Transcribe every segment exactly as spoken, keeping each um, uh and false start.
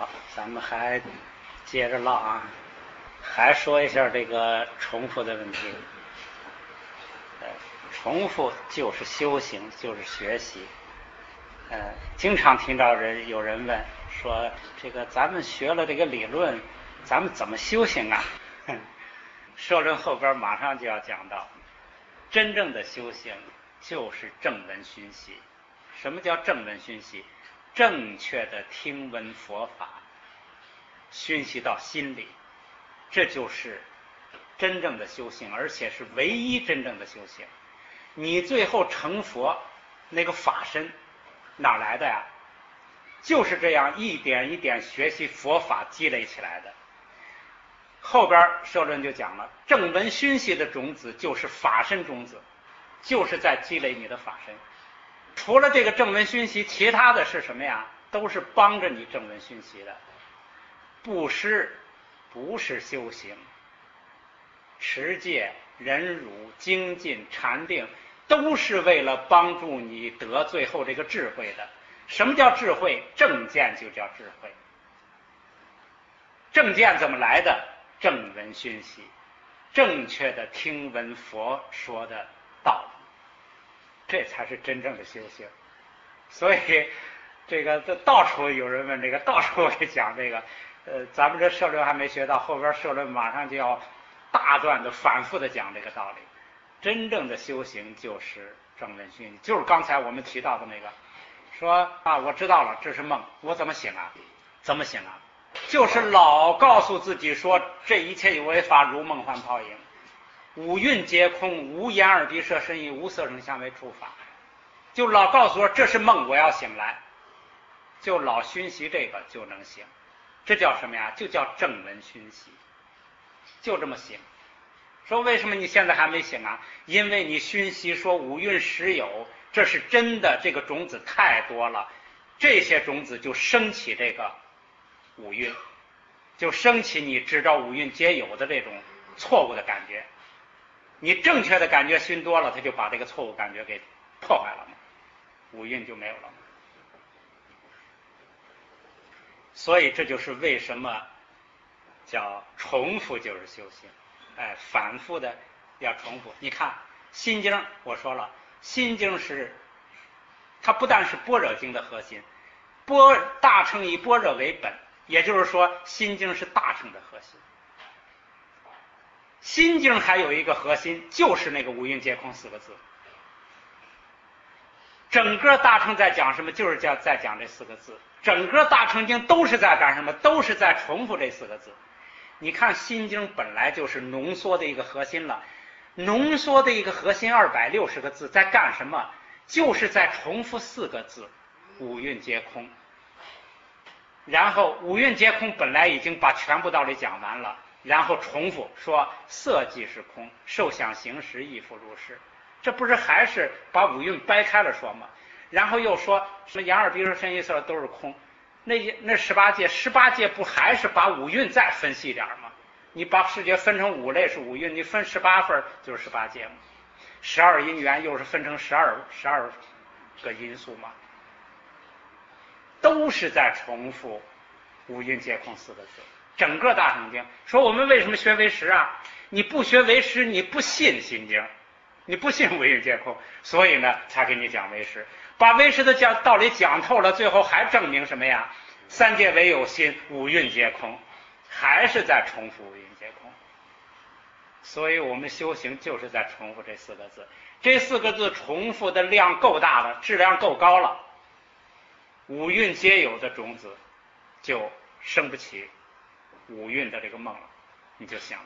好，咱们还接着唠啊，还说一下这个重复的问题。呃，重复就是修行，就是学习。呃，经常听到人有人问说，这个咱们学了这个理论，咱们怎么修行啊？社论后边马上就要讲到，真正的修行就是正闻熏习。什么叫正闻熏习？正确的听闻佛法，熏习到心里，这就是真正的修行，而且是唯一真正的修行。你最后成佛那个法身哪来的呀？就是这样一点一点学习佛法积累起来的。后边社论就讲了，正闻熏习的种子就是法身种子，就是在积累你的法身。除了这个正闻熏习，其他的是什么呀？都是帮着你正闻熏习的。布施不是修行，持戒、忍辱、精进、禅定都是为了帮助你得最后这个智慧的。什么叫智慧？正见就叫智慧。正见怎么来的？正闻熏习，正确的听闻佛说的道理，这才是真正的修行。所以这个这到处有人问这个，到处会讲这个。呃，咱们这社论还没学到，后边社论马上就要大段的反复的讲这个道理。真正的修行就是正闻熏习，就是刚才我们提到的那个，说啊，我知道了，这是梦，我怎么醒啊？怎么醒啊？就是老告诉自己说，这一切有为法如梦幻泡影，五蕴皆空，无眼耳鼻舌身意，无色声香味触法，就老告诉我这是梦，我要醒来，就老熏习这个就能醒。这叫什么呀？就叫正闻熏习，就这么醒。说为什么你现在还没醒啊？因为你熏习说五蕴实有，这是真的，这个种子太多了，这些种子就升起这个五蕴，就升起你知道五蕴皆有的这种错误的感觉。你正确的感觉熏多了，它就把这个错误感觉给破坏了嘛，五蕴就没有了。所以这就是为什么叫重复就是修行，哎，反复的要重复。你看心经，我说了，心经是它不但是般若经的核心，般大乘以般若为本，也就是说心经是大乘的核心。心经还有一个核心，就是那个五蕴皆空四个字。整个大乘在讲什么？就是在在讲这四个字。整个大乘经都是在干什么？都是在重复这四个字。你看心经本来就是浓缩的一个核心了，浓缩的一个核心二百六十个字，在干什么？就是在重复四个字，五蕴皆空。然后五蕴皆空本来已经把全部道理讲完了，然后重复说色即是空，受想行识亦复如是。这不是还是把五蕴掰开了说吗？然后又说什么眼耳鼻舌身意色都是空，那那十八界，十八界不还是把五蕴再分析点吗？你把世界分成五类是五蕴，你分十八份就是十八界嘛。十二因缘又是分成十二十二个因素嘛，都是在重复五蕴皆空四个字。整个大乘经说我们为什么学唯识啊？你不学唯识，你不信心经，你不信五蕴皆空，所以呢才给你讲唯识，把唯识的讲道理讲透了，最后还证明什么呀？三界唯有心，五蕴皆空，还是在重复五蕴皆空。所以我们修行就是在重复这四个字，这四个字重复的量够大了，质量够高了，五蕴皆有的种子就生不起五蕴的这个梦了，你就想了。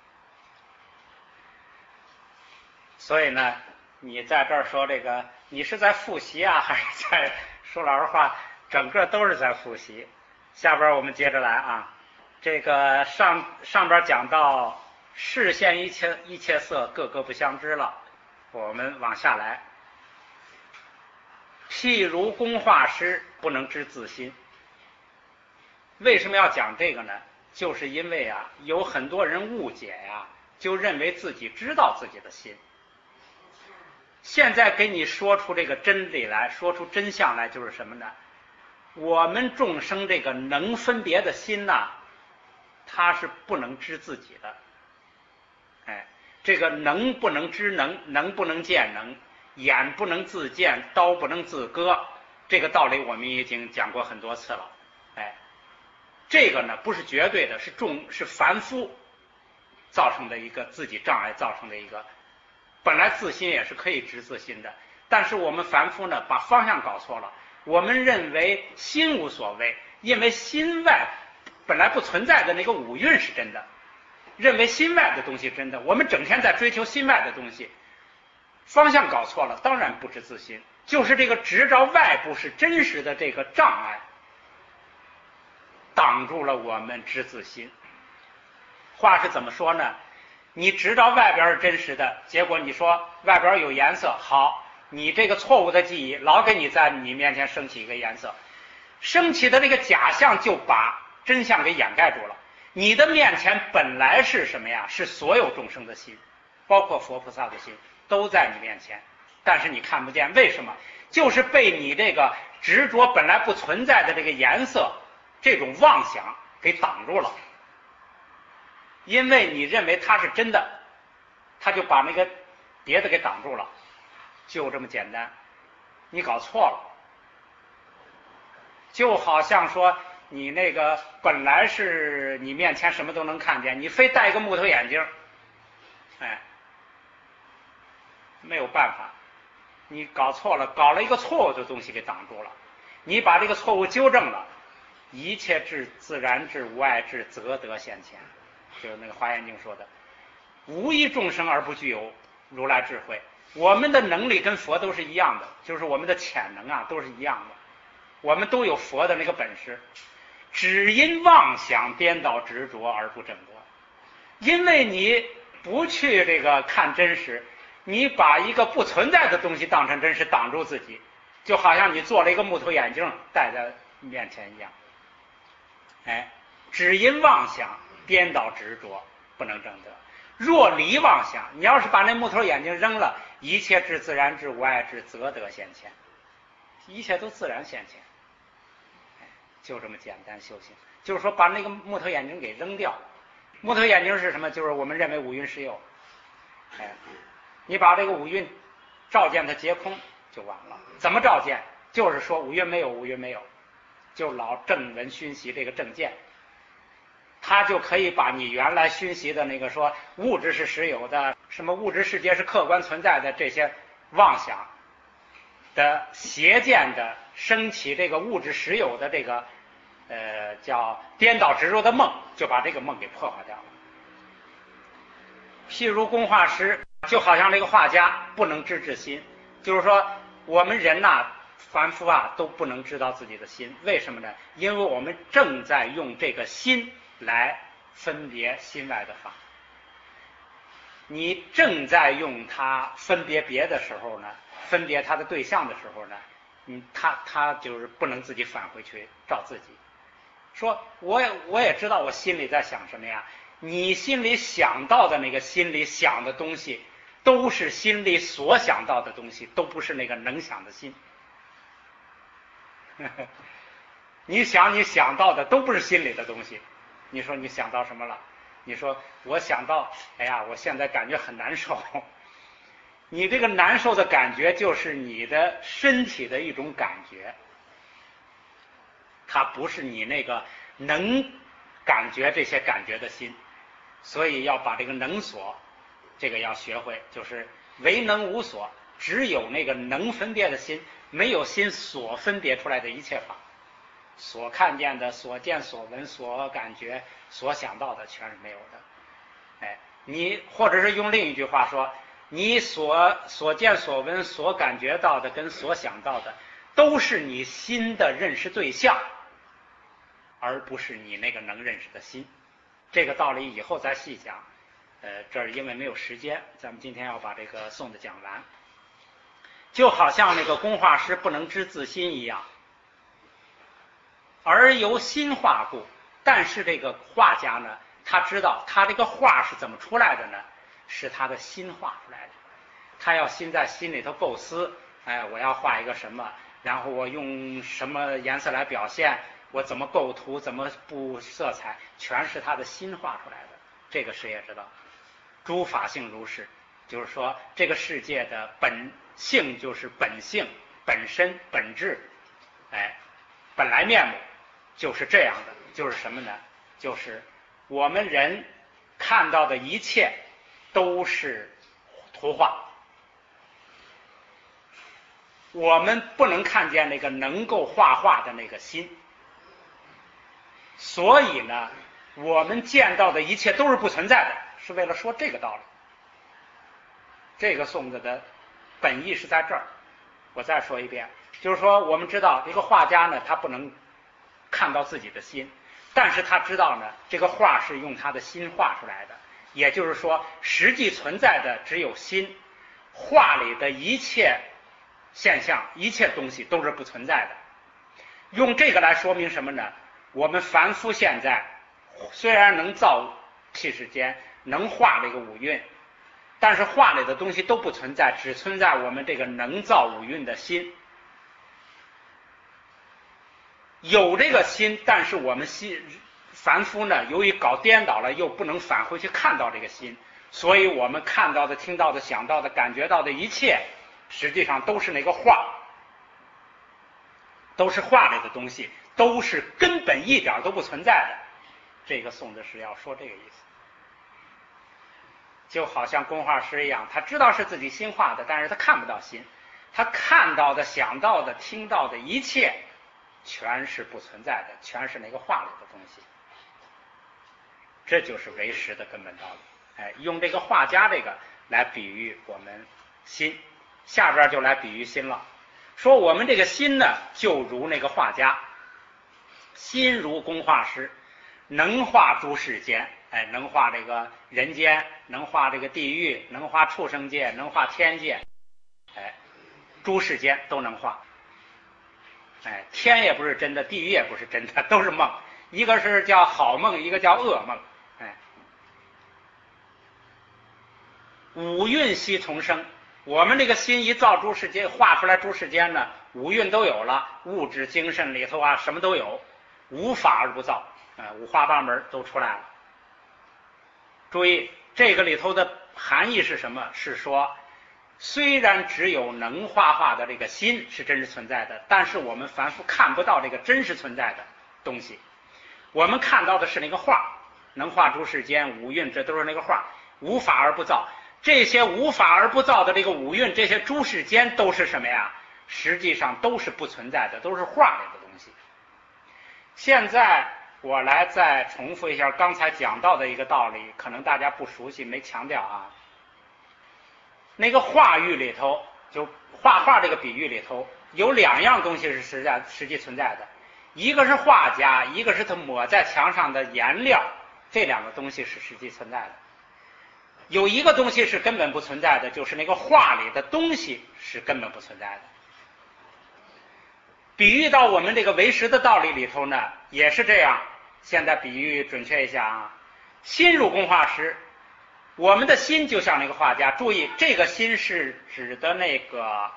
所以呢，你在这儿说这个，你是在复习啊，还是在说老实话？整个都是在复习。下边我们接着来啊，这个上上边讲到视现一切一切色，各个不相知了。我们往下来，譬如工画师不能知自心。为什么要讲这个呢？就是因为啊，有很多人误解呀、啊，就认为自己知道自己的心。现在给你说出这个真理来，说出真相来，就是什么呢？ 我们众生这个能分别的心呐，它是不能知自己的。哎，这个能不能知能，能不能见能，眼不能自见，刀不能自割，这个道理我们已经讲过很多次了。哎，这个呢不是绝对的，是众是凡夫造成的一个自己障碍造成的一个，本来自心也是可以知自心的，但是我们凡夫呢把方向搞错了，我们认为心无所谓，因为心外本来不存在的那个五蕴是真的，认为心外的东西真的，我们整天在追求心外的东西，方向搞错了，当然不知自心，就是这个执着外部是真实的这个障碍挡住了我们知自心。话是怎么说呢？你执着外边是真实的，结果你说外边有颜色，好，你这个错误的记忆老给你在你面前升起一个颜色，升起的那个假象就把真相给掩盖住了。你的面前本来是什么呀？是所有众生的心，包括佛菩萨的心都在你面前，但是你看不见，为什么？就是被你这个执着本来不存在的这个颜色这种妄想给挡住了。因为你认为它是真的，他就把那个别的给挡住了，就这么简单。你搞错了，就好像说你那个本来是你面前什么都能看见，你非戴一个木头眼镜，哎，没有办法，你搞错了，搞了一个错误的东西给挡住了，你把这个错误纠正了，一切智自然智无碍智则得现前，就是那个华严经说的，无一众生而不具有如来智慧。我们的能力跟佛都是一样的，就是我们的潜能啊都是一样的，我们都有佛的那个本事，只因妄想颠倒执着而不正得。因为你不去这个看真实，你把一个不存在的东西当成真实，挡住自己，就好像你做了一个木头眼镜戴在面前一样。哎，只因妄想颠倒执着不能正得。若离妄想，你要是把那木头眼镜扔了，一切智自然智无碍智则得现前，一切都自然现前。哎，就这么简单修行，就是说把那个木头眼镜给扔掉。木头眼镜是什么？就是我们认为五蕴实有。哎，你把这个五蕴照见它皆空就完了。怎么照见？就是说五蕴没有，五蕴没有，就老正闻熏习这个正见，他就可以把你原来熏习的那个说物质是实有的，什么物质世界是客观存在的这些妄想的邪见的升起这个物质实有的这个呃叫颠倒执着的梦，就把这个梦给破坏掉了。譬如工画师，就好像这个画家不能知至心，就是说我们人呐、啊，凡夫啊都不能知道自己的心，为什么呢？因为我们正在用这个心来分别心外的法。你正在用它分别别的时候呢，分别它的对象的时候呢，嗯，他他就是不能自己返回去照自己，说我也我也知道我心里在想什么呀。你心里想到的那个心里想的东西，都是心里所想到的东西，都不是那个能想的心。你想你想到的都不是心里的东西。你说你想到什么了？你说我想到，哎呀，我现在感觉很难受。你这个难受的感觉就是你的身体的一种感觉，它不是你那个能感觉这些感觉的心。所以要把这个能所这个要学会，就是唯能无所，只有那个能分别的心，没有心所分别出来的一切法，所看见的、所见所闻、所感觉、所想到的全是没有的。哎，你或者是用另一句话说，你所所见所闻所感觉到的跟所想到的都是你心的认识对象，而不是你那个能认识的心。这个道理以后再细讲，呃，这儿因为没有时间，咱们今天要把这个颂的讲完。就好像那个工画师不能知自心一样，而由心画故。但是这个画家呢，他知道他这个画是怎么出来的呢？是他的心画出来的。他要心在心里头构思，哎，我要画一个什么， 然后我用什么颜色来表现，我怎么构图，怎么布色彩，全是他的心画出来的。这个谁也知道，诸法性如是，就是说这个世界的本性就是本性、本身、本质，哎，本来面目就是这样的，就是什么呢？就是我们人看到的一切都是图画，我们不能看见那个能够画画的那个心，所以呢，我们见到的一切都是不存在的，是为了说这个道理。这个颂子的本意是在这儿。我再说一遍，就是说我们知道一个画家呢，他不能看到自己的心，但是他知道呢，这个画是用他的心画出来的，也就是说实际存在的只有心，画里的一切现象、一切东西都是不存在的。用这个来说明什么呢？我们凡夫现在虽然能造气世间，能画这个五蕴，但是画里的东西都不存在，只存在我们这个能造五蕴的心。有这个心，但是我们心凡夫呢，由于搞颠倒了，又不能返回去看到这个心，所以我们看到的、听到的、想到的、感觉到的一切，实际上都是那个画，都是画里的东西，都是根本一点都不存在的。这个颂子是要说这个意思，就好像工画师一样，他知道是自己心画的，但是他看不到心，他看到的、想到的、听到的一切全是不存在的，全是那个画里的东西。这就是唯识的根本道理。哎，用这个画家这个来比喻我们心，下边就来比喻心了。说我们这个心呢，就如那个画家，心如工画师，能画诸世间，哎，能画这个人间，能画这个地狱，能画畜生界，能画天界，哎，诸世间都能画。哎，天也不是真的，地狱也不是真的，都是梦，一个是叫好梦，一个叫噩梦。哎，五蕴悉重生，我们这个心一造诸世间，画出来诸世间呢，五蕴都有了，物质精神里头啊什么都有，无法而不造，哎，五花八门都出来了。注意这个里头的含义是什么？是说虽然只有能画画的这个心是真实存在的，但是我们凡夫看不到这个真实存在的东西，我们看到的是那个画，能画诸世间，五蕴，这都是那个画，无法而不造。这些无法而不造的这个五蕴，这些诸世间都是什么呀？实际上都是不存在的，都是画里的东西。现在我来再重复一下刚才讲到的一个道理，可能大家不熟悉，没强调啊。那个画域里头，就画画这个比喻里头，有两样东西是实在实际存在的，一个是画家，一个是他抹在墙上的颜料，这两个东西是实际存在的。有一个东西是根本不存在的，就是那个画里的东西是根本不存在的。比喻到我们这个唯识的道理里头呢，也是这样。现在比喻准确一下啊，心如工画师，我们的心就像那个画家。注意，这个心是指的那个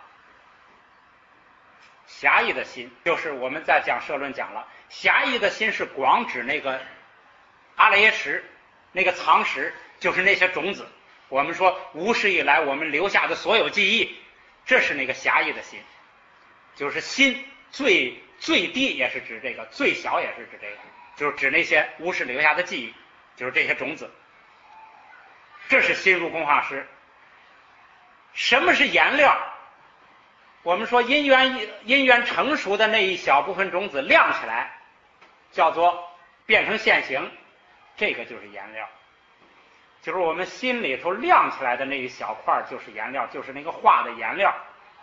狭义的心，就是我们在讲社论讲了，狭义的心是广指那个阿赖耶识，那个藏识，就是那些种子。我们说无始以来我们留下的所有记忆，这是那个狭义的心，就是心最最低也是指这个，最小也是指这个，就是指那些无始留下的记忆，就是这些种子。这是心如工画师。什么是颜料？我们说因缘因缘成熟的那一小部分种子亮起来，叫做变成现形，这个就是颜料。就是我们心里头亮起来的那一小块就是颜料，就是那个画的颜料。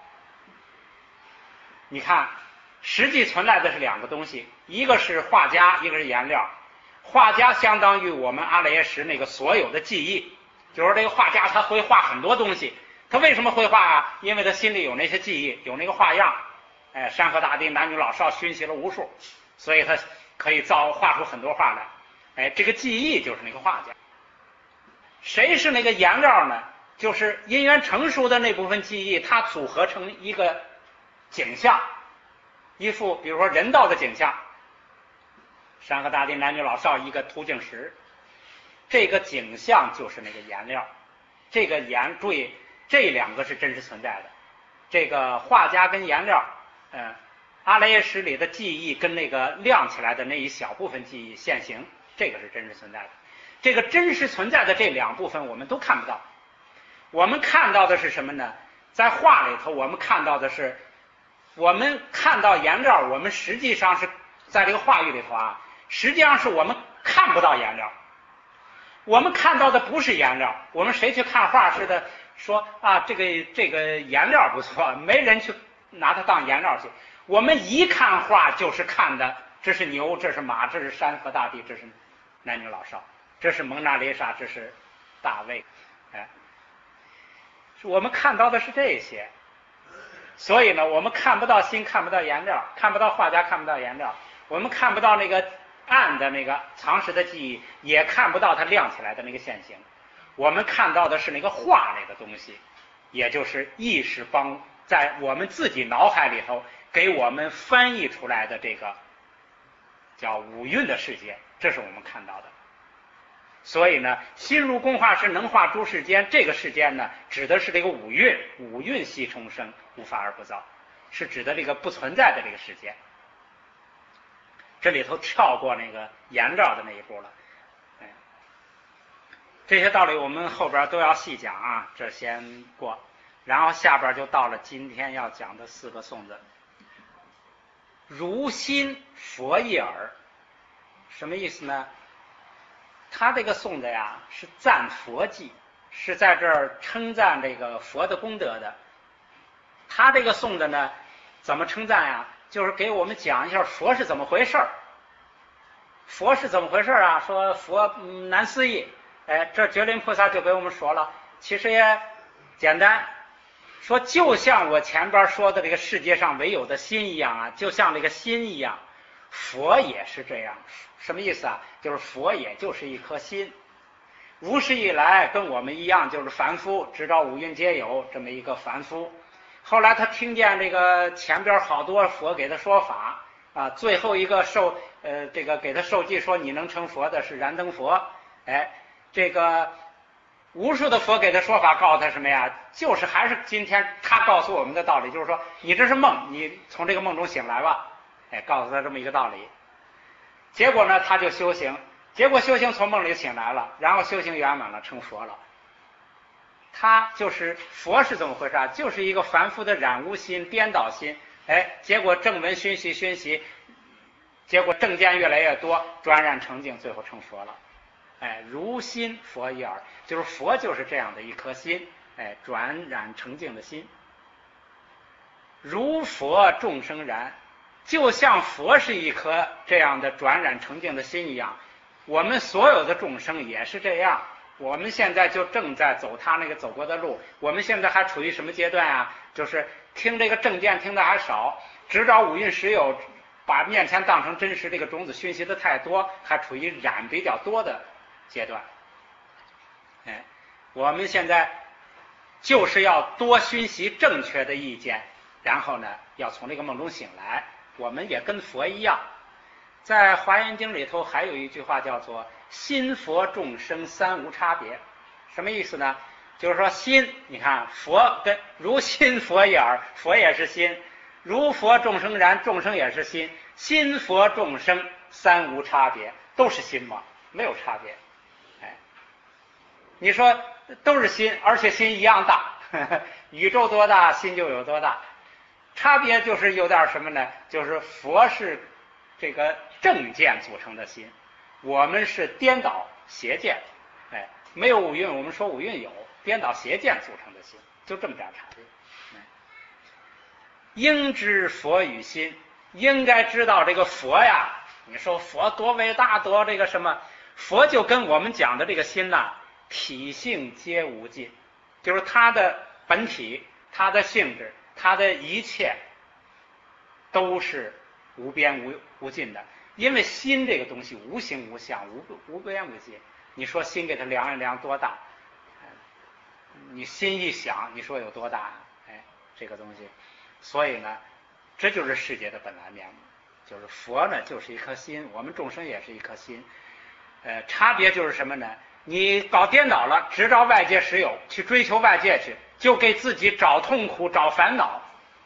你看实际存在的是两个东西，一个是画家，一个是颜料。画家相当于我们阿赖耶识那个所有的记忆，就是这个画家他会画很多东西。他为什么会画啊？因为他心里有那些记忆，有那个画样，哎，山河大地男女老少熏习了无数，所以他可以造画出很多画来。哎，这个记忆就是那个画家。谁是那个颜料呢？就是因缘成熟的那部分记忆，它组合成一个景象， 一幅比如说人道的景象，山河大地男女老少一个图景石，这个景象就是那个颜料，这个颜注意这两个是真实存在的，这个画家跟颜料，嗯、呃，阿赖耶识里的记忆跟那个亮起来的那一小部分记忆现行，这个是真实存在的。这个真实存在的这两部分我们都看不到，我们看到的是什么呢？在画里头我们看到的是，我们看到颜料，我们实际上是在这个画语里头啊，实际上是我们看不到颜料，我们看到的不是颜料。我们谁去看画似的说啊，这个这个颜料不错，没人去拿它当颜料去。我们一看画就是看的，这是牛，这是马，这是山河大地，这是男女老少，这是蒙娜丽莎，这是大卫，哎，我们看到的是这些。所以呢，我们看不到心，看不到颜料，看不到画家，看不到颜料，我们看不到那个暗的那个藏实的记忆，也看不到它亮起来的那个现行。我们看到的是那个画里的东西，也就是意识帮在我们自己脑海里头给我们翻译出来的这个叫五蕴的世界，这是我们看到的。所以呢，心如工画师，能画诸世间，这个世间呢，指的是这个五蕴，五蕴悉重生，无法而不造，是指的这个不存在的这个世间。这里头跳过那个颜料的那一步了，哎，这些道理我们后边都要细讲啊，这先过，然后下边就到了今天要讲的四个颂字。如心佛一耳，什么意思呢？他这个颂的呀是赞佛偈，是在这儿称赞这个佛的功德的。他这个颂的呢怎么称赞呀？就是给我们讲一下佛是怎么回事儿。佛是怎么回事啊？说佛、嗯、难思议，哎，这觉林菩萨就给我们说了，其实也简单，说就像我前边说的这个世界上唯有的心一样啊，就像这个心一样，佛也是这样。什么意思啊？就是佛也就是一颗心，如是一来跟我们一样，就是凡夫，知道五蕴皆有这么一个凡夫。后来他听见这个前边好多佛给他说法啊，最后一个受呃这个给他受记说你能成佛的是燃灯佛，哎，这个无数的佛给他说法，告诉他什么呀？就是还是今天他告诉我们的道理，就是说你这是梦，你从这个梦中醒来吧，哎，告诉他这么一个道理。结果呢，他就修行，结果修行从梦里醒来了，然后修行圆满了，成佛了。他就是佛是怎么回事啊？就是一个凡夫的染污心、颠倒心，哎，结果正闻熏习熏习，结果正见越来越多，转染成净，最后成佛了。哎，如心佛一耳，就是佛就是这样的一颗心，哎，转染成净的心。如佛众生然，就像佛是一颗这样的转染成净的心一样，我们所有的众生也是这样。我们现在就正在走他那个走过的路，我们现在还处于什么阶段啊？就是听这个正见听的还少，执着五蕴实有，把面前当成真实这个种子熏习的太多，还处于染比较多的阶段。哎，我们现在就是要多熏习正确的意见，然后呢，要从这个梦中醒来。我们也跟佛一样，在《华严经》里头还有一句话叫做心佛众生三无差别。什么意思呢？就是说心，你看佛跟如心佛也耳，佛也是心，如佛众生然，众生也是心，心佛众生三无差别，都是心嘛，没有差别。哎，你说都是心，而且心一样大，呵呵，宇宙多大，心就有多大。差别就是有点什么呢？就是佛是这个正见组成的心，我们是颠倒邪见，哎，没有五蕴，我们说五蕴有，颠倒邪见组成的心，就这么点差别。哎，应知佛与心，应该知道这个佛呀，你说佛多伟大，多这个什么？佛就跟我们讲的这个心呐，体性皆无尽，就是它的本体，它的性质。它的一切都是无边无无尽的，因为心这个东西无形无相，无无边无尽。你说心给它量一量多大？你心一想，你说有多大？哎，这个东西，所以呢， 这就是世界的本来面目。就是佛呢，就是一颗心，我们众生也是一颗心。呃，差别就是什么呢？你搞颠倒了，只找外界实有，去追求外界去，就给自己找痛苦、找烦恼。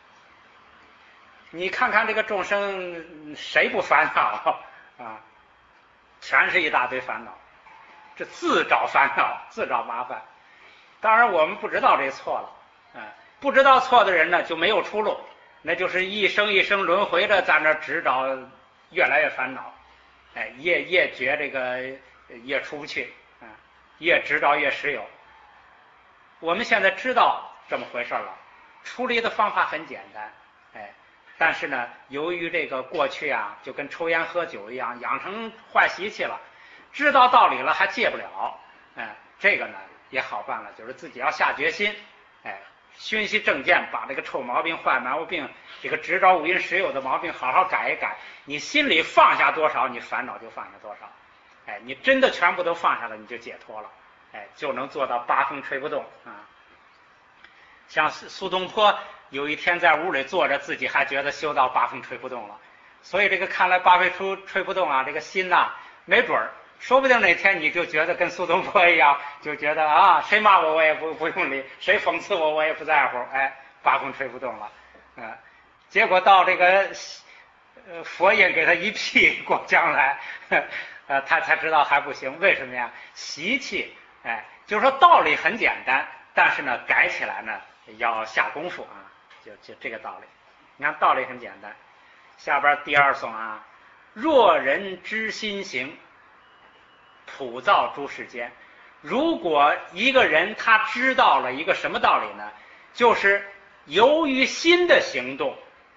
你看看这个众生，谁不烦恼啊？全是一大堆烦恼，这自找烦恼，自找麻烦。当然，我们不知道这错了，啊，不知道错的人呢就没有出路，那就是一生一生轮回着在那直找，越来越烦恼，哎，越越觉这个越出不去啊，越直找越实有。我们现在知道这么回事了，处理的方法很简单，哎。但是呢，由于这个过去啊，就跟抽烟喝酒一样，养成坏习气了，知道道理了还戒不了，哎，这个呢也好办了，就是自己要下决心，哎，熏习正见，把这个臭毛病、坏毛病，这个执着五蕴实有的毛病好好改一改。你心里放下多少，你烦恼就放下多少，哎，你真的全部都放下了，你就解脱了，哎，就能做到八风吹不动啊。像苏东坡。有一天在屋里坐着，自己还觉得修到八风吹不动了，所以这个看来八风吹吹不动啊，这个心呐、啊，没准儿，说不定哪天你就觉得跟苏东坡一样，就觉得啊，谁骂我我也不不用理，谁讽刺我我也不在乎，哎，八风吹不动了，嗯、呃，结果到这个呃佛印给他一屁过将来，呃，他才知道还不行，为什么呀？习气，哎，就是说道理很简单，但是呢，改起来呢要下功夫啊。就就这个道理，你看道理很简单。下边第二颂啊，若人知心行，普造诸世间。如果一个人他知道了一个什么道理呢？就是由于心的行动，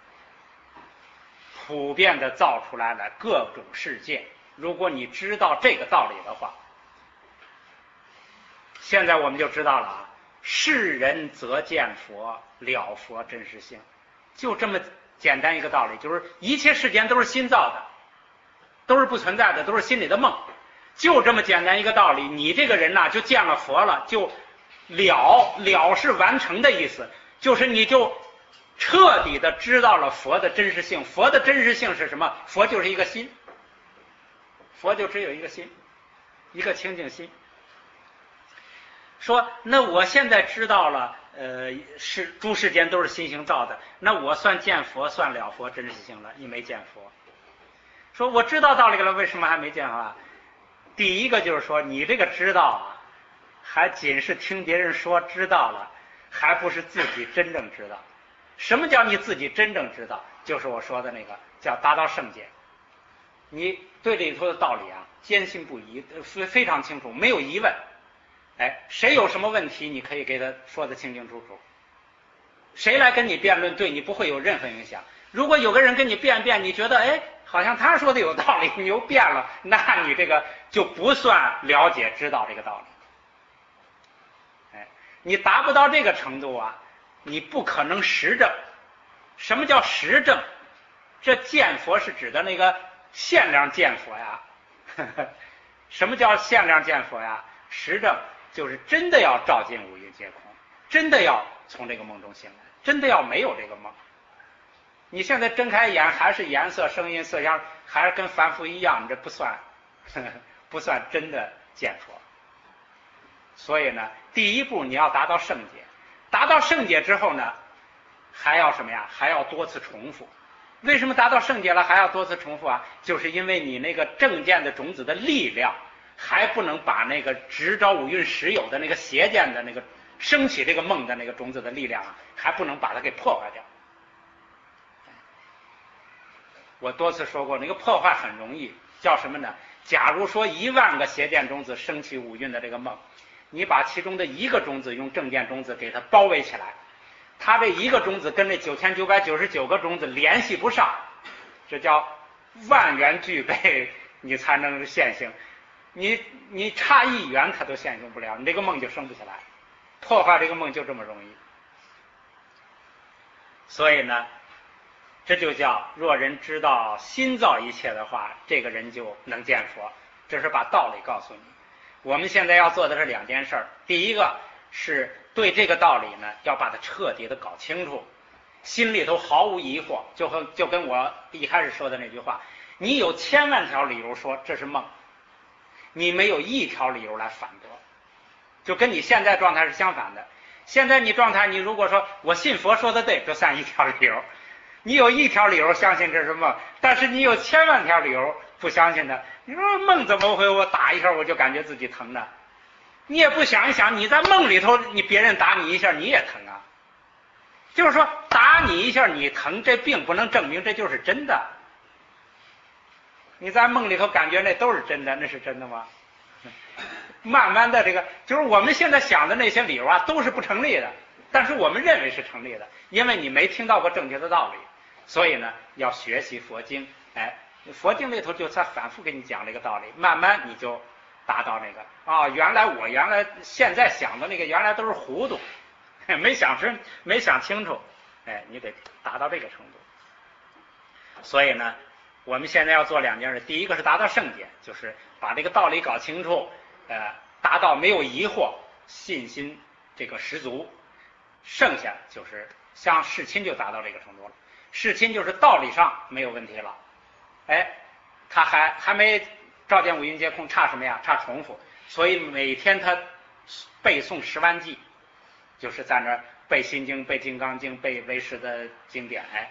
普遍的造出来了各种世界。如果你知道这个道理的话，现在我们就知道了啊。是人则见佛，了佛真实性，就这么简单一个道理，就是一切世间都是心造的，都是不存在的，都是心里的梦，就这么简单一个道理，你这个人呐、啊、就见了佛了，就了了是完成的意思，就是你就彻底的知道了佛的真实性。佛的真实性是什么？佛就是一个心，佛就只有一个心，一个清净心。说那我现在知道了，呃，是诸世间都是心行造的，那我算见佛，算了佛真实性了。你没见佛。说我知道道理了，为什么还没见啊？第一个就是说，你这个知道啊，还仅是听别人说知道了，还不是自己真正知道。什么叫你自己真正知道？就是我说的那个叫达到圣解。你对这里头的道理啊，坚信不疑，非常清楚，没有疑问。哎，谁有什么问题，你可以给他说得清清楚楚。谁来跟你辩论，对你不会有任何影响。如果有个人跟你辩辩，你觉得哎，好像他说的有道理，你又辩了，那你这个就不算了解知道这个道理。哎，你达不到这个程度啊，你不可能实证。什么叫实证？这见佛是指的那个限量见佛呀。什么叫限量见佛呀？实证就是真的要照见五蕴皆空，真的要从这个梦中醒来，真的要没有这个梦。你现在睁开眼还是颜色、声音、色香，还是跟凡夫一样，你这不算，呵呵不算真的见佛。所以呢，第一步你要达到圣解，达到圣解之后呢，还要什么呀？还要多次重复。为什么达到圣解了还要多次重复啊？就是因为你那个正见的种子的力量还不能把那个执着五蕴实有的那个邪见的那个升起这个梦的那个种子的力量啊，还不能把它给破坏掉。我多次说过，那个破坏很容易，叫什么呢？假如说一万个邪见种子升起五蕴的这个梦，你把其中的一个种子用正见种子给它包围起来，它这一个种子跟这九千九百九十九个种子联系不上，这叫万元具备，你才能现行。你你差一元它都现行不了，你这个梦就生不起来，破坏这个梦就这么容易。所以呢，这就叫若人知道心造一切的话，这个人就能见佛。这是把道理告诉你。我们现在要做的是两件事儿，第一个是对这个道理呢要把它彻底的搞清楚， 心里头毫无疑惑，就和就跟我一开始说的那句话，你有千万条理由说这是梦，你没有一条理由来反驳，就跟你现在状态是相反的。现在你状态，你如果说我信佛说的对，这算一条理由，你有一条理由相信这是梦，但是你有千万条理由不相信的。你说梦怎么会我打一下我就感觉自己疼呢？你也不想一想，你在梦里头，你别人打你一下你也疼啊。就是说打你一下你疼，这并不能证明这就是真的。你在梦里头感觉那都是真的，那是真的吗？慢慢的，这个就是我们现在想的那些理由啊，都是不成立的，但是我们认为是成立的，因为你没听到过正确的道理，所以呢，要学习佛经。哎，佛经里头就在反复给你讲这个道理，慢慢你就达到那个啊、哦，原来我原来现在想的那个原来都是糊涂，没想清没想清楚，哎，你得达到这个程度。所以呢，我们现在要做两件事，第一个是达到圣解，就是把这个道理搞清楚，呃，达到没有疑惑，信心这个十足。剩下就是像世亲就达到这个程度了，世亲就是道理上没有问题了，哎，他还还没照见五蕴皆空，差什么呀？差重复。所以每天他背诵十万偈，就是在那儿背心经、背金刚经、背唯识的经典。哎，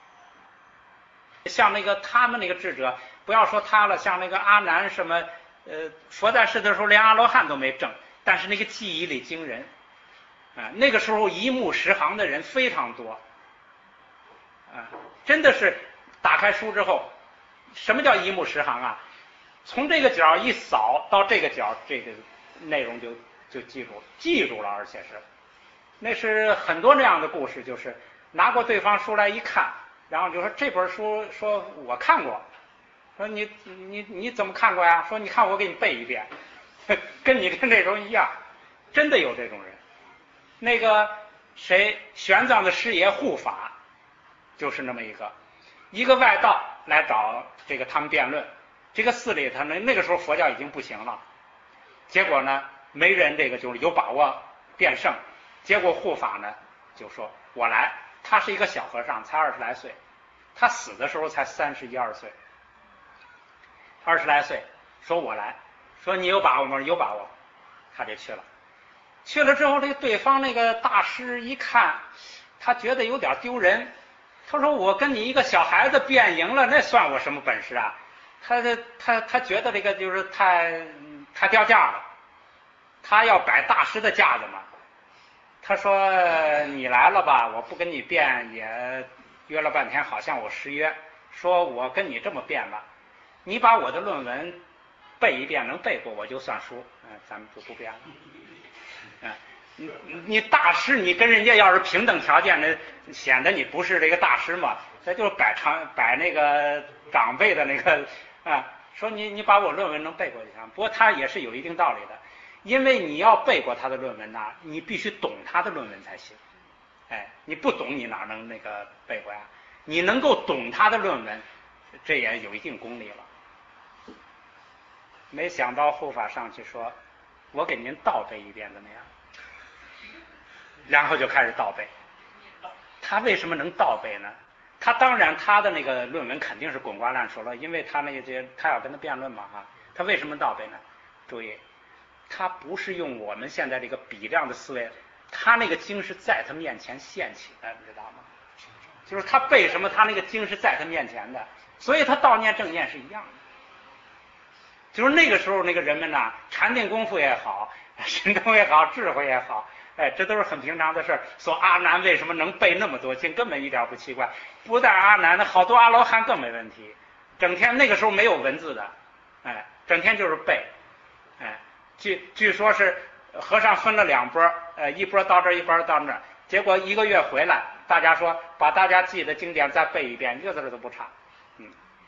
像那个他们那个智者，不要说他了，像那个阿难什么，呃，佛在世的时候连阿罗汉都没证，但是那个记忆力惊人啊！那个时候一目十行的人非常多啊，真的是打开书之后，什么叫一目十行啊？从这个角一扫到这个角，这个内容就就记住了，记住了，而且是那是很多这样的故事，就是拿过对方书来一看，然后就说这本书说我看过，说你你你怎么看过呀？说你看我给你背一遍，跟你的内容一样，真的有这种人。那个谁玄奘的师爷护法就是那么一个，一个外道来找这个他们辩论。这个寺里头呢，那个时候佛教已经不行了，结果呢，没人这个就是有把握辩胜，结果护法呢就说我来，他是一个小和尚，才二十来岁，他死的时候才三十一二岁，二十来岁，说我来，说你有把握吗？有把握，他就去了，去了之后，这个对方那个大师一看，他觉得有点丢人，他说我跟你一个小孩子辩赢了，那算我什么本事啊？他他他觉得这个就是太太掉价了，他要摆大师的架子嘛。他说你来了吧，我不跟你辩，也约了半天，好像我失约，说我跟你这么辩吧，你把我的论文背一遍，能背过我就算输，嗯、呃，咱们就不辩了。嗯、呃，你你大师，你跟人家要是平等条件，那显得你不是这个大师嘛。这就是摆长摆那个长辈的那个。啊，说你你把我论文能背过去啊？不过他也是有一定道理的，因为你要背过他的论文呐，你必须懂他的论文才行。哎，你不懂你哪能那个背过呀？你能够懂他的论文，这也有一定功力了。没想到护法上去说，我给您倒背一遍怎么样？然后就开始倒背。他为什么能倒背呢？他当然他的那个论文肯定是滚瓜烂熟了，因为他那些他要跟他辩论嘛哈。他为什么倒背呢？注意，他不是用我们现在这个比量的思维，他那个经是在他面前现起的，你知道吗？就是他背什么，他那个经是在他面前的，所以他悼念正念是一样的。就是那个时候那个人们呐，禅定功夫也好，神通也好，智慧也好。哎，这都是很平常的事儿。说阿难为什么能背那么多经，根本一点不奇怪。不但阿难，那好多阿罗汉更没问题。整天那个时候没有文字的，哎，整天就是背。哎，据据说是和尚分了两波，呃，一波到这儿，一波到那儿。结果一个月回来，大家说把大家记的经典再背一遍，一个字都不差。嗯。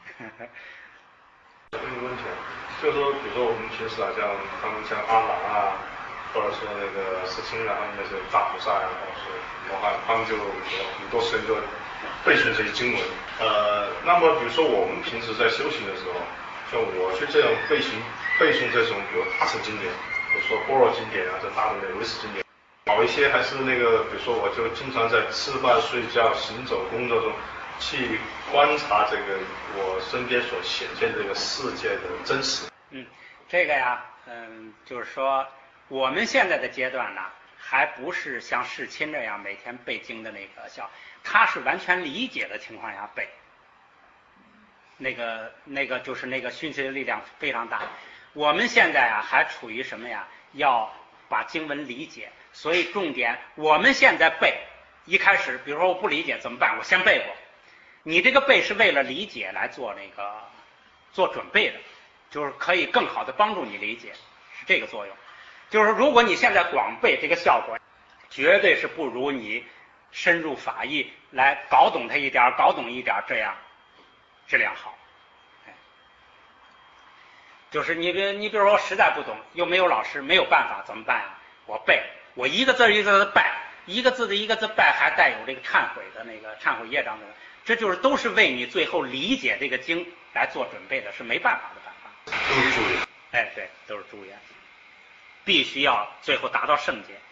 这个问题，就是说，比如说我们平时啊，像他们像阿难啊。或者说那个世亲啊，那些大菩萨呀、啊，或者是罗汉，他们就很多时间就背诵这些经文。呃，那么比如说我们平时在修行的时候，像我去这样背诵背诵这种，比如大乘经典，比如说般若经典啊，这大乘的唯识经典，啊， 好一些，还是那个，比如说，我就经常在吃饭、睡觉、行走、工作中去观察这个我身边所显现的这个世界的真实。 嗯，这个呀，嗯，就是说我们现在的阶段呢，还不是像世亲这样每天背经的那个效，他是完全理解的情况下背。那个那个就是那个熏习的力量非常大。我们现在啊还处于什么呀？要把经文理解，所以重点我们现在背，一开始比如说我不理解怎么办？我先背过。你这个背是为了理解来做那个做准备的，就是可以更好的帮助你理解，是这个作用。就是如果你现在光背，这个效果绝对是不如你深入法义来搞懂它一点，搞懂一点，这样质量好。就是你比你比如说实在不懂，又没有老师，没有办法，怎么办啊？我背，我一个字一个字背，一个字的一个字背，还带有这个忏悔的那个忏悔业障的，这就是都是为你最后理解这个经来做准备的，是没办法的办法。 都是助缘。 哎，对，都是助缘，必须要最后达到圣洁。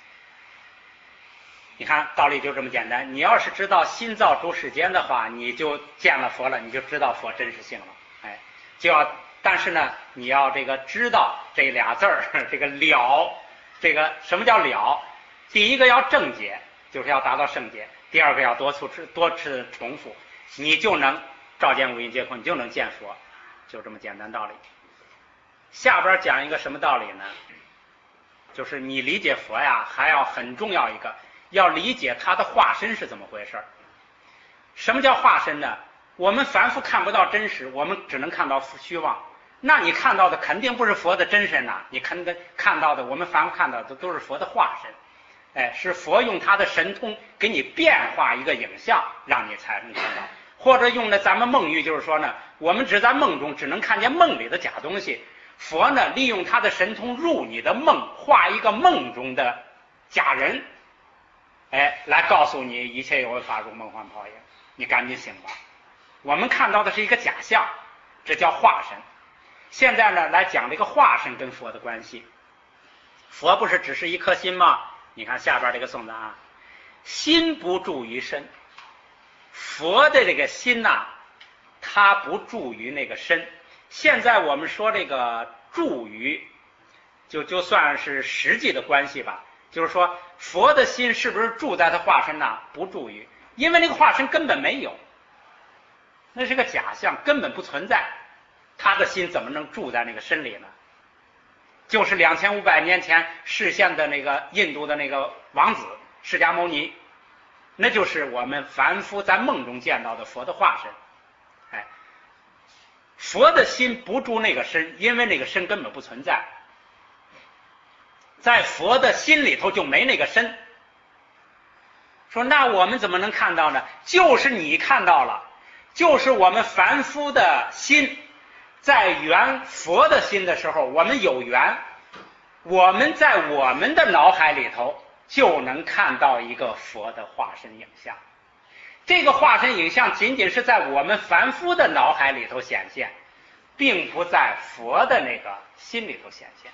你看道理就这么简单。你要是知道心造诸世间的话，你就见了佛了，你就知道佛真实性了。哎，就要。但是呢，你要这个知道这俩字儿，这个了，这个什么叫了？第一个要正解，就是要达到圣洁；第二个要多次多次重复，你就能照见五蕴皆空，你就能见佛，就这么简单道理。下边讲一个什么道理呢？就是你理解佛呀，还要很重要一个，要理解他的化身是怎么回事。什么叫化身呢？我们凡夫看不到真实，我们只能看到虚妄。那你看到的肯定不是佛的真身呐、啊，你看的看到的，我们凡夫看到的都是佛的化身，哎，是佛用他的神通给你变化一个影像，让你才能看到。或者用的咱们梦喻，就是说呢，我们只在梦中只能看见梦里的假东西，佛呢利用他的神通入你的梦，画一个梦中的假人，哎，来告诉你一切有为法如梦幻泡影，你赶紧醒吧。我们看到的是一个假象，这叫化身。现在呢，来讲这个化身跟佛的关系。佛不是只是一颗心吗？你看下边这个颂的啊，心不住于身。佛的这个心呐、啊，它不住于那个身。现在我们说这个住于，就就算是实际的关系吧。就是说，佛的心是不是住在他化身呐、啊？不住于，因为那个化身根本没有，那是个假象，根本不存在。他的心怎么能住在那个身里呢？就是两千五百年前示现的那个印度的那个王子释迦牟尼，那就是我们凡夫在梦中见到的佛的化身。哎，佛的心不住那个身，因为那个身根本不存在，在佛的心里头就没那个身。说那我们怎么能看到呢？就是你看到了，就是我们凡夫的心在缘佛的心的时候，我们有缘，我们在我们的脑海里头就能看到一个佛的化身影像。这个化身影像仅仅是在我们凡夫的脑海里头显现，并不在佛的那个心里头显现。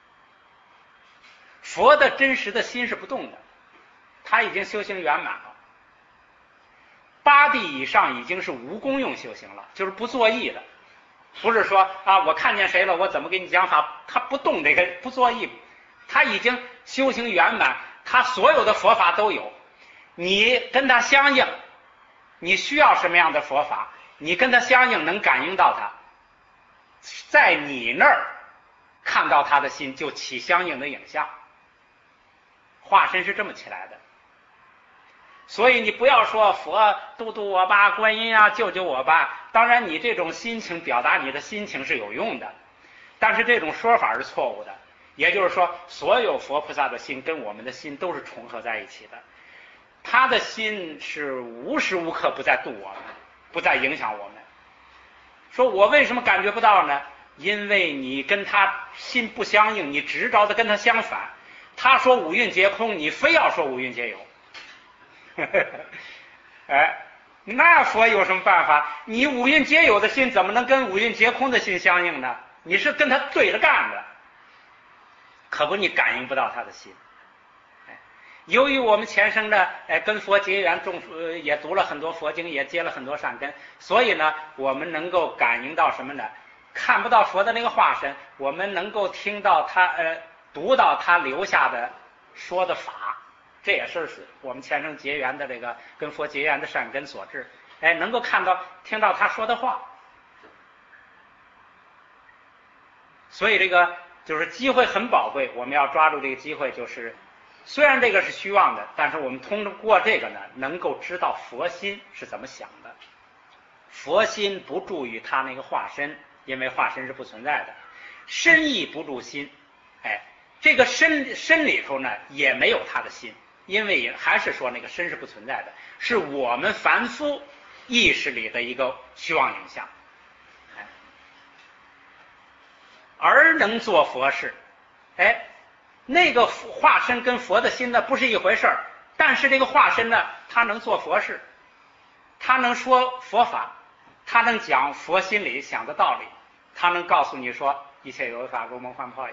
佛的真实的心是不动的，他已经修行圆满了，八地以上已经是无功用修行了，就是不作意的。不是说啊，我看见谁了，我怎么给你讲法？他不动这个，不作意，他已经修行圆满，他所有的佛法都有。你跟他相应，你需要什么样的佛法，你跟他相应，能感应到他，在你那儿看到他的心，就起相应的影像。化身是这么起来的。所以你不要说佛度度我吧，观音啊救救我吧。当然你这种心情表达你的心情是有用的，但是这种说法是错误的。也就是说，所有佛菩萨的心跟我们的心都是重合在一起的，他的心是无时无刻不在度我们，不在影响我们。说我为什么感觉不到呢？因为你跟他心不相应，你执着的跟他相反。他说五蕴皆空，你非要说五蕴皆有。哎，那佛有什么办法？你五蕴皆有的心怎么能跟五蕴皆空的心相应呢？你是跟他对着干的，可不你感应不到他的心。哎， 由于我们前生的哎跟佛结缘，种呃也读了很多佛经，也结了很多善根，所以呢，我们能够感应到什么呢？看不到佛的那个化身，我们能够听到他呃读到他留下的说的法，这也是我们前生结缘的这个跟佛结缘的善根所致。哎，能够看到听到他说的话，所以这个就是机会很宝贵，我们要抓住这个机会，就是虽然这个是虚妄的，但是我们通过这个呢，能够知道佛心是怎么想的。佛心不住于他那个化身，因为化身是不存在的，身意不住心，哎，这个身身里头呢也没有他的心，因为也还是说那个身是不存在的，是我们凡夫意识里的一个虚妄影像。哎，而能做佛事，哎，那个化身跟佛的心呢不是一回事儿，但是这个化身呢，他能做佛事，他能说佛法，他能讲佛心里想的道理，他能告诉你说一切有为法如梦幻泡影。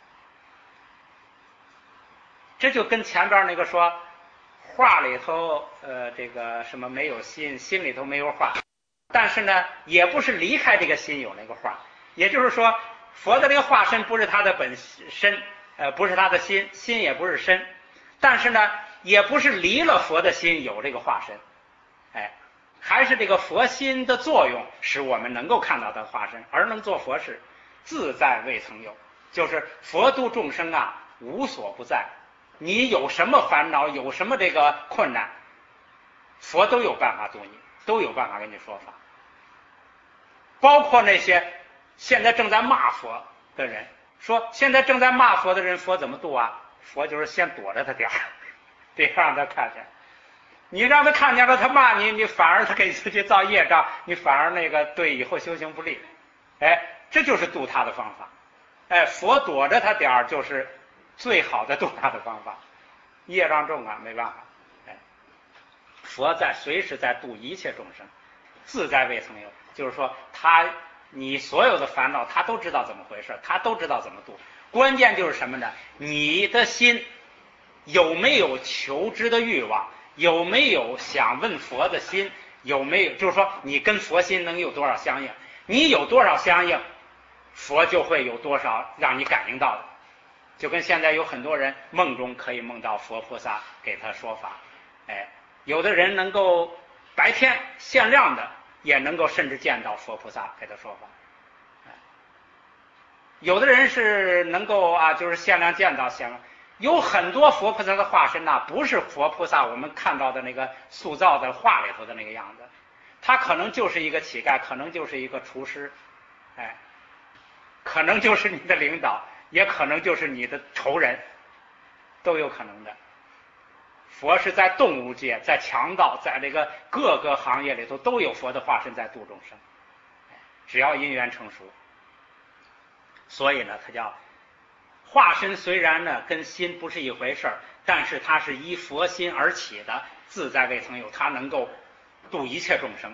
这就跟前边那个说画里头呃这个什么没有心，心里头没有画，但是呢也不是离开这个心有那个画，也就是说佛的这个化身不是他的本身，呃不是他的心，心也不是身，但是呢也不是离了佛的心有这个化身，哎，还是这个佛心的作用使我们能够看到他的化身，而能做佛事，自在未曾有。就是佛度众生啊，无所不在，你有什么烦恼，有什么这个困难，佛都有办法度你，都有办法给你说法。包括那些现在正在骂佛的人，说现在正在骂佛的人，佛怎么度啊？佛就是先躲着他点儿，别让他看见。你让他看见了，他骂你，你反而他给自己造业障，你反而那个对以后修行不利。哎，这就是度他的方法。哎，佛躲着他点儿就是最好的度他的方法。业障重啊，没办法。哎，佛在随时在度一切众生，自在未曾有。就是说，他你所有的烦恼，他都知道怎么回事，他都知道怎么度。关键就是什么呢？你的心有没有求知的欲望？有没有想问佛的心？有没有就是说你跟佛心能有多少相应？你有多少相应，佛就会有多少让你感应到的。就跟现在有很多人梦中可以梦到佛菩萨给他说法，哎，有的人能够白天限量的也能够甚至见到佛菩萨给他说法，哎，有的人是能够啊就是限量见到限量。有很多佛菩萨的化身呐、啊，不是佛菩萨我们看到的那个塑造的画里头的那个样子，他可能就是一个乞丐，可能就是一个厨师，哎，可能就是你的领导，也可能就是你的仇人，都有可能的。佛是在动物界，在强盗，在这个各个行业里头都有佛的化身在度众生，只要因缘成熟。所以呢，它叫化身，虽然呢跟心不是一回事儿，但是它是依佛心而起的，自在未曾有，它能够度一切众生。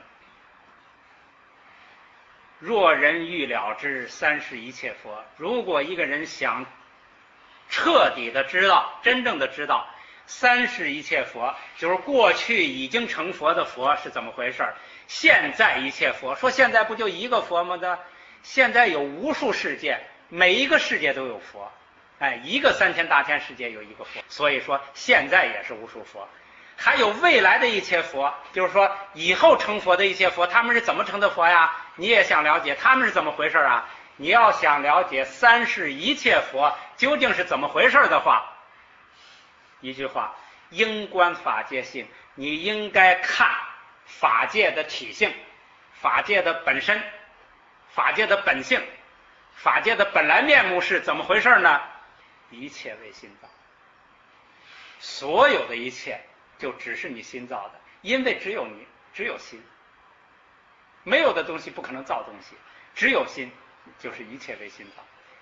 若人欲了知三世一切佛，如果一个人想彻底的知道，真正的知道三世一切佛，就是过去已经成佛的佛是怎么回事，现在一切佛，说现在不就一个佛吗？的现在有无数世界，每一个世界都有佛，哎，一个三千大千世界有一个佛，所以说现在也是无数佛。还有未来的一切佛，就是说以后成佛的一些佛，他们是怎么成的佛呀？你也想了解他们是怎么回事啊？你要想了解三世一切佛究竟是怎么回事的话，一句话，应观法界性，你应该看法界的体性，法界的本身，法界的本性，法界的本来面目是怎么回事呢？一切为心造，所有的一切就只是你心造的，因为只有你，只有心，没有的东西不可能造东西，只有心，就是一切为心造。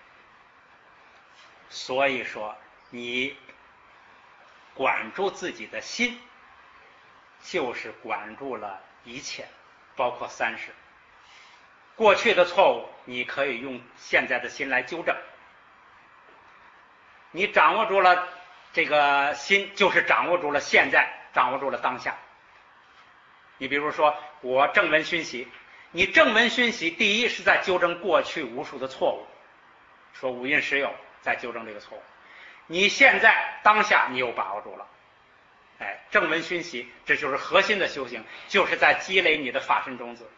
所以说你管住自己的心，就是管住了一切，包括三世。过去的错误你可以用现在的心来纠正，你掌握住了这个心就是掌握住了现在，掌握住了当下。你比如说我正闻熏习，你正闻熏习，第一是在纠正过去无数的错误，说五蕴实有，在纠正这个错误。你现在当下你又把握住了，哎，正闻熏习，这就是核心的修行，就是在积累你的法身种子。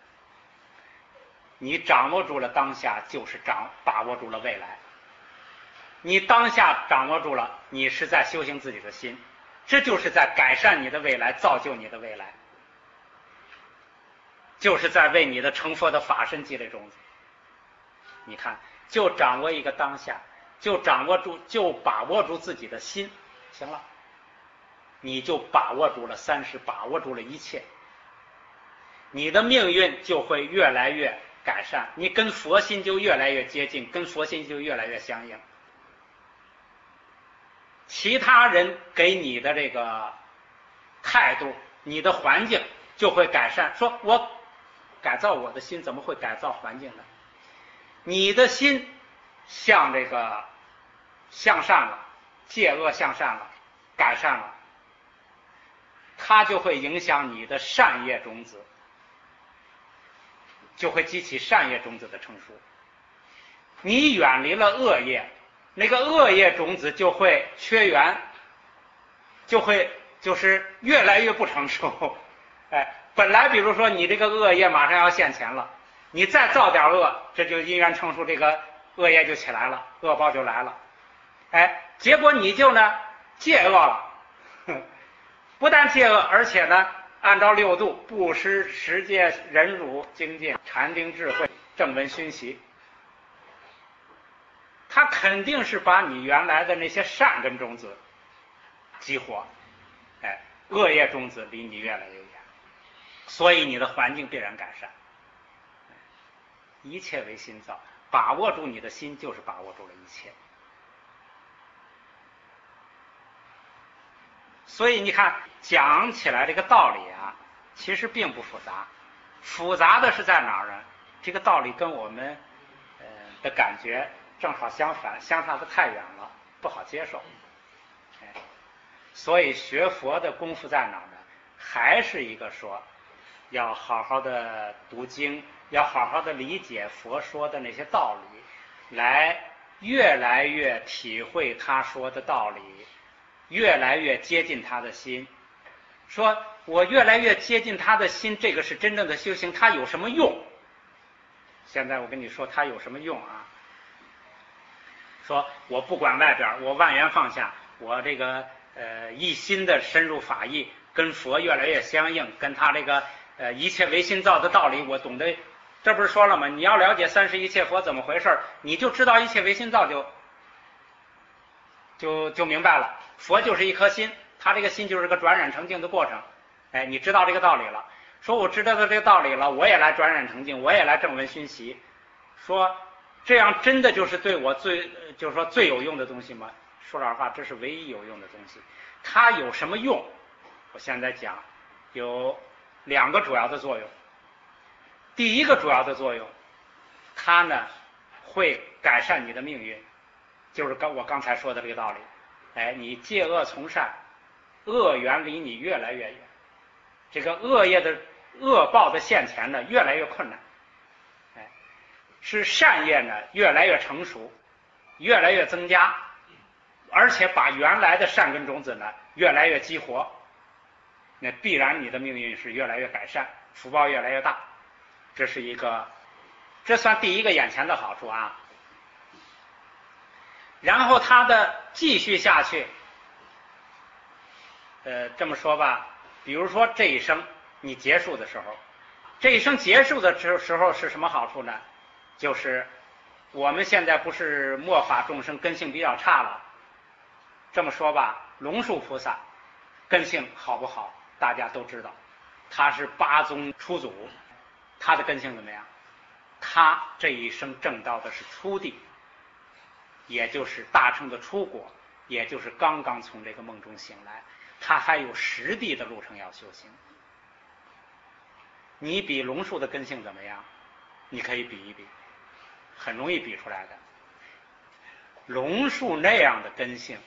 你掌握住了当下，就是掌把握住了未来。你当下掌握住了，你是在修行自己的心，这就是在改善你的未来，造就你的未来，就是在为你的成佛的法身积累种子。你看，就掌握一个当下，就掌握住，就把握住自己的心，行了，你就把握住了三世，把握住了一切，你的命运就会越来越改善，你跟佛心就越来越接近，跟佛心就越来越相应。其他人给你的这个态度，你的环境就会改善。说我改造我的心，怎么会改造环境呢？你的心向这个向善了，戒恶向善了，改善了，它就会影响你的善业种子，就会激起善业种子的成熟。你远离了恶业，那个恶业种子就会缺缘，就会就是越来越不成熟。哎，本来比如说你这个恶业马上要现前了，你再造点恶，这就因缘成熟，这个恶业就起来了，恶报就来了。哎，结果你就呢戒恶了，不但戒恶，而且呢按照六度布施、持戒、忍辱、精进、禅定、智慧、正闻熏习，它肯定是把你原来的那些善根种子激活，哎，恶业种子离你越来越远，所以你的环境必然改善。一切为心造，把握住你的心，就是把握住了一切。所以你看，讲起来这个道理啊，其实并不复杂，复杂的是在哪儿呢？这个道理跟我们呃的感觉正好相反，相差的太远了，不好接受。哎，所以学佛的功夫在哪儿呢？还是一个说，要好好的读经，要好好的理解佛说的那些道理，来越来越体会他说的道理，越来越接近他的心。说我越来越接近他的心，这个是真正的修行，它有什么用？现在我跟你说它有什么用啊？说我不管外边，我万缘放下，我这个呃一心的深入法义，跟佛越来越相应，跟他这个呃一切唯心造的道理我懂得。这不是说了吗？你要了解三世一切佛怎么回事，你就知道一切唯心造就就就明白了。佛就是一颗心，他这个心就是个转染成净的过程。哎，你知道这个道理了，说我知道的这个道理了，我也来转染成净，我也来正闻熏习。说这样真的就是对我最就是说最有用的东西吗？说老实话，这是唯一有用的东西。它有什么用？我现在讲有两个主要的作用。第一个主要的作用，它呢会改善你的命运，就是刚我刚才说的这个道理。哎，你戒恶从善，恶缘离你越来越远，这个恶业的恶报的现前呢越来越困难。哎，是善业呢越来越成熟，越来越增加，而且把原来的善根种子呢越来越激活，那必然你的命运是越来越改善，福报越来越大。这是一个，这算第一个眼前的好处啊。然后它的继续下去，呃，这么说吧，比如说这一生你结束的时候，这一生结束的时候是什么好处呢？就是我们现在不是末法众生根性比较差了，这么说吧，龙树菩萨根性好不好，大家都知道，他是八宗初祖。他的根性怎么样？他这一生证到的是初地，也就是大乘的初果，也就是刚刚从这个梦中醒来，他还有实地的路程要修行。你比龙树的根性怎么样？你可以比一比，很容易比出来的。龙树那样的根性，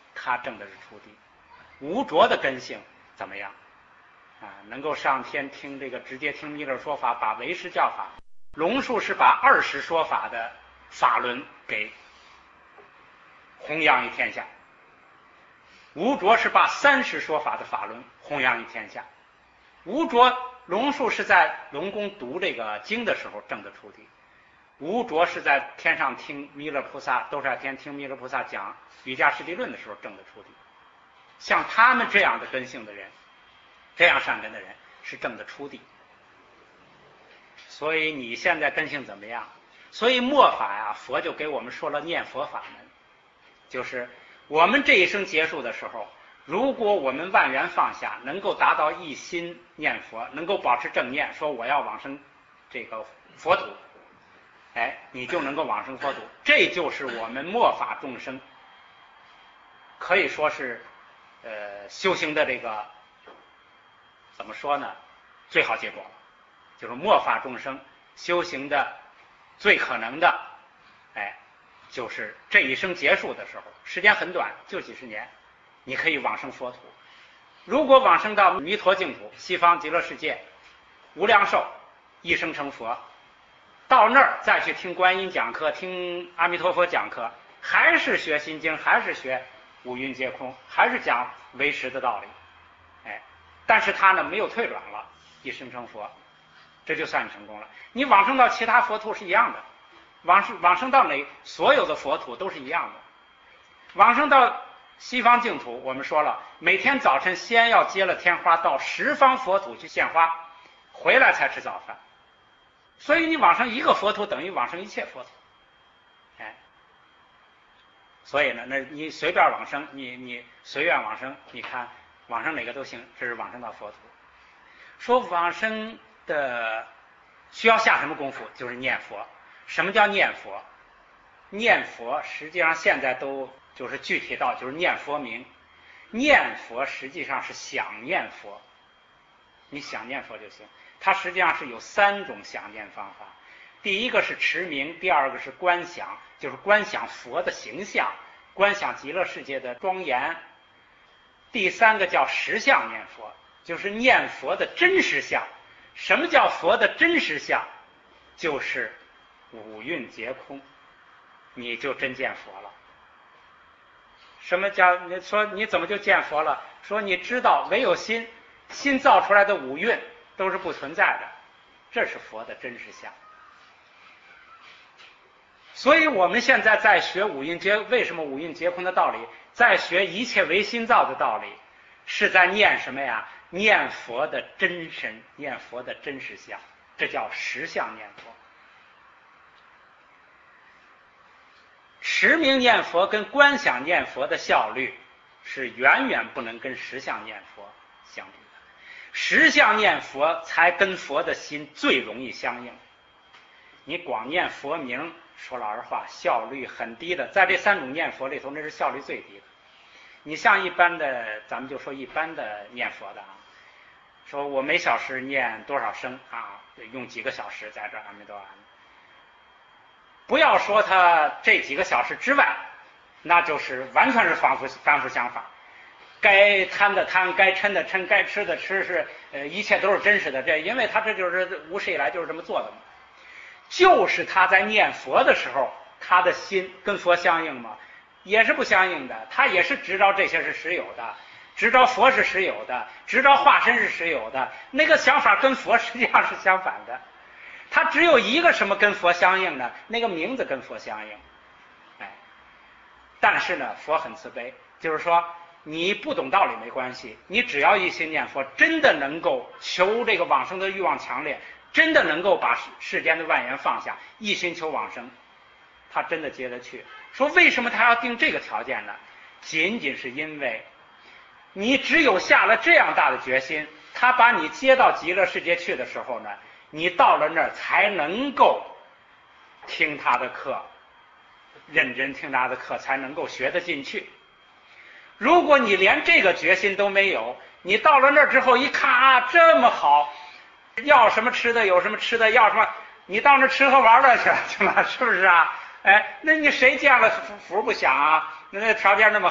他证的是初地。无着的根性怎么样啊？能够上天听这个直接听弥勒说法，把唯识教法。龙树是把二十说法的法轮给弘扬于天下，无着是把三十说法的法轮弘扬于天下。无着龙树是在龙宫读这个经的时候证的初地，无着是在天上听弥勒菩萨兜率天听弥勒菩萨讲瑜伽师地论的时候证的初地。像他们这样的根性的人，这样善根的人是证的初地。所以你现在根性怎么样？所以末法呀，佛就给我们说了念佛法门，就是我们这一生结束的时候，如果我们万缘放下，能够达到一心念佛，能够保持正念，说我要往生这个佛土，哎，你就能够往生佛土。这就是我们末法众生可以说是呃修行的这个怎么说呢？最好结果了，就是末法众生修行的最可能的，哎，就是这一生结束的时候，时间很短，就几十年，你可以往生佛土。如果往生到弥陀净土，西方极乐世界，无量寿，一生成佛，到那儿再去听观音讲课，听阿弥陀佛讲课，还是学心经，还是学五蕴皆空，还是讲唯识的道理，哎，但是他呢没有退转了，一生成佛，这就算你成功了。你往生到其他佛土是一样的，往生往生到哪所有的佛土都是一样的。往生到西方净土，我们说了，每天早晨先要接了天花到十方佛土去献花，回来才吃早饭。所以你往生一个佛土等于往生一切佛土，哎，所以呢，那你随便往生，你你随愿往生，你看往生哪个都行，这是往生到佛土。说往生的需要下什么功夫？就是念佛。什么叫念佛？念佛实际上现在都就是具体到就是念佛名。念佛实际上是想念佛，你想念佛就行。它实际上是有三种想念方法。第一个是持名，第二个是观想，就是观想佛的形象，观想极乐世界的庄严。第三个叫实相念佛，就是念佛的真实相。什么叫佛的真实相？就是五蕴皆空，你就真见佛了。什么叫你说你怎么就见佛了？说你知道唯有心，心造出来的五蕴都是不存在的，这是佛的真实相。所以我们现在在学五蕴皆为什么五蕴皆空的道理，在学一切唯心造的道理，是在念什么呀？念佛的真身，念佛的真实相，这叫实相念佛。持名念佛跟观想念佛的效率是远远不能跟实相念佛相比的。实相念佛才跟佛的心最容易相应。你光念佛名，说老实话，效率很低的，在这三种念佛里头，那是效率最低的。你像一般的，咱们就说一般的念佛的啊，说我每小时念多少声啊，用几个小时在这阿弥陀佛。不要说他这几个小时之外，那就是完全是凡夫凡夫想法。该贪的贪，该嗔的嗔，该吃的吃，是呃一切都是真实的。这因为他这就是无始以来就是这么做的嘛。就是他在念佛的时候，他的心跟佛相应吗？也是不相应的。他也是知道这些是实有的，知道佛是实有的，知道化身是实有的，那个想法跟佛实际上是相反的。他只有一个什么跟佛相应呢？那个名字跟佛相应。哎，但是呢，佛很慈悲，就是说你不懂道理没关系，你只要一心念佛，真的能够求这个往生的欲望强烈，真的能够把世间的万缘放下，一心求往生，他真的接得去。说为什么他要定这个条件呢？仅仅是因为你只有下了这样大的决心，他把你接到极乐世界去的时候呢，你到了那儿才能够听他的课，认真听他的课，才能够学得进去。如果你连这个决心都没有，你到了那儿之后一看啊，这么好，要什么吃的有什么吃的，要什么你到那儿吃喝玩乐去了，是吧？是不是啊？哎，那你谁见了福福不享啊？那条件那么好，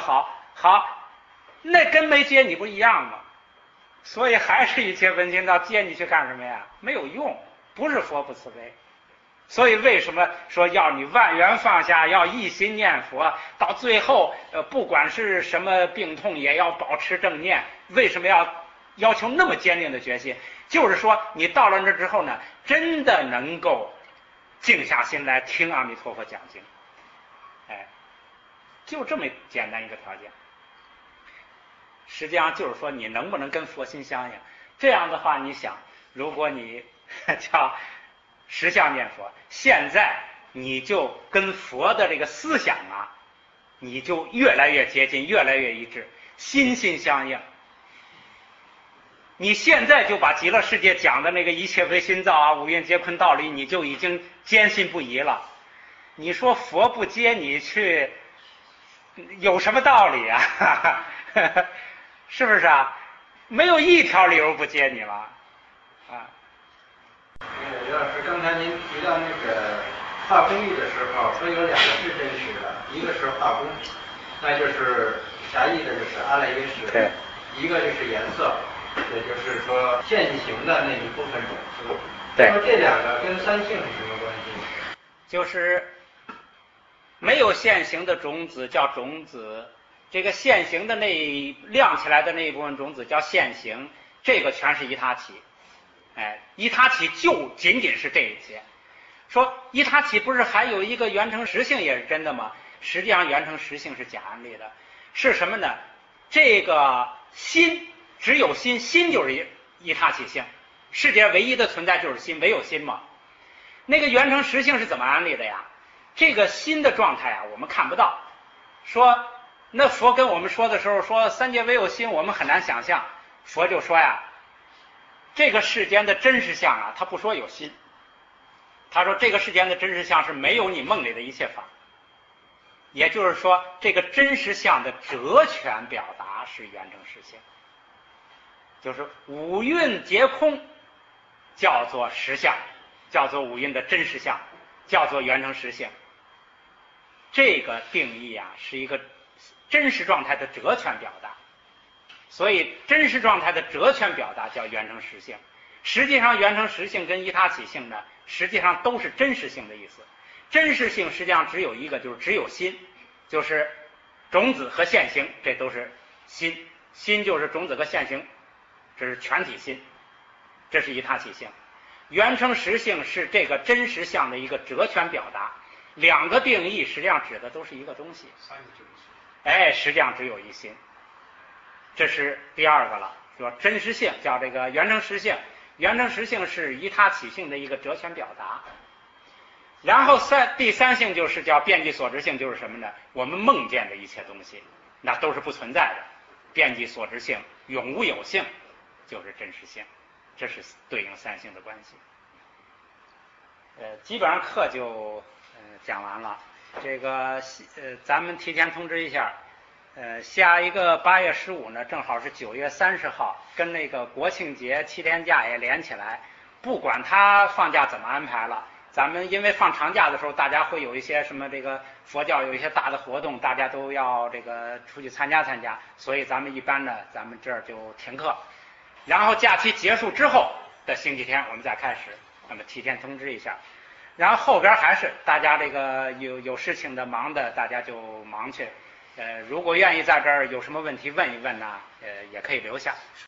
好，那跟没接你不一样吗？所以还是一切文心道，接你去干什么呀？没有用，不是佛不慈悲。所以为什么说要你万缘放下，要一心念佛，到最后呃，不管是什么病痛也要保持正念？为什么要要求那么坚定的决心？就是说你到了那之后呢，真的能够静下心来听阿弥陀佛讲经。哎，就这么简单一个条件。实际上就是说你能不能跟佛心相应。这样的话，你想，如果你叫实相念佛，现在你就跟佛的这个思想啊，你就越来越接近，越来越一致，心心相应。你现在就把极乐世界讲的那个一切唯心造啊，五蕴皆空道理，你就已经坚信不疑了。你说佛不接你去，有什么道理啊？是不是啊？没有一条理由不接你了啊。 刘老师，刚才您提到那个化工艺的时候，说有两个是真实的，一个是化工，那就是狭义的，就是阿赖耶识； 对， 一个就是颜色，也就是说现行的那一部分种子。 对， 说这两个跟三性是什么关系？ 就是没有现行的种子叫种子，这个现行的那亮起来的那一部分种子叫现行，这个全是一他起。哎，一他起就仅仅是这一些。说一他起不是还有一个缘成实性也是真的吗？实际上缘成实性是假案例的。是什么呢？这个心只有心，心就是一一他起性，世界唯一的存在就是心，唯有心嘛。那个缘成实性是怎么安利的呀？这个心的状态啊，我们看不到。说那佛跟我们说的时候说三界唯有心，我们很难想象。佛就说呀，这个世间的真实相啊，他不说有心，他说这个世间的真实相是没有你梦里的一切法。也就是说，这个真实相的哲全表达是缘成实性，就是五蕴皆空，叫做实相，叫做五蕴的真实相，叫做缘成实性。这个定义啊，是一个真实状态的哲全表达。所以真实状态的哲全表达叫缘成实性。实际上缘成实性跟依他起性呢，实际上都是真实性的意思。真实性实际上只有一个，就是只有心，就是种子和现行，这都是心。心就是种子和现行，这是全体心，这是依他起性。缘成实性是这个真实相的一个哲全表达。两个定义实际上指的都是一个东西。哎，实际上只有一心。这是第二个了，说真实性叫这个缘成实性。缘成实性是依他起性的一个哲全表达。然后三第三性就是叫遍计所知性，就是什么呢？我们梦见的一切东西，那都是不存在的。遍计所知性，永无有性，就是真实性。这是对应三性的关系。呃，基本上课就呃讲完了。这个呃，咱们提前通知一下，呃，下一个八月十五呢，正好是九月三十号，跟那个国庆节七天假也连起来。不管他放假怎么安排了。咱们因为放长假的时候，大家会有一些什么这个佛教有一些大的活动，大家都要这个出去参加参加，所以咱们一般呢，咱们这儿就停课。然后假期结束之后的星期天，我们再开始，那么提前通知一下。然后后边还是大家这个有有事情的忙的，大家就忙去。呃，如果愿意在这儿有什么问题问一问呢，呃，也可以留下。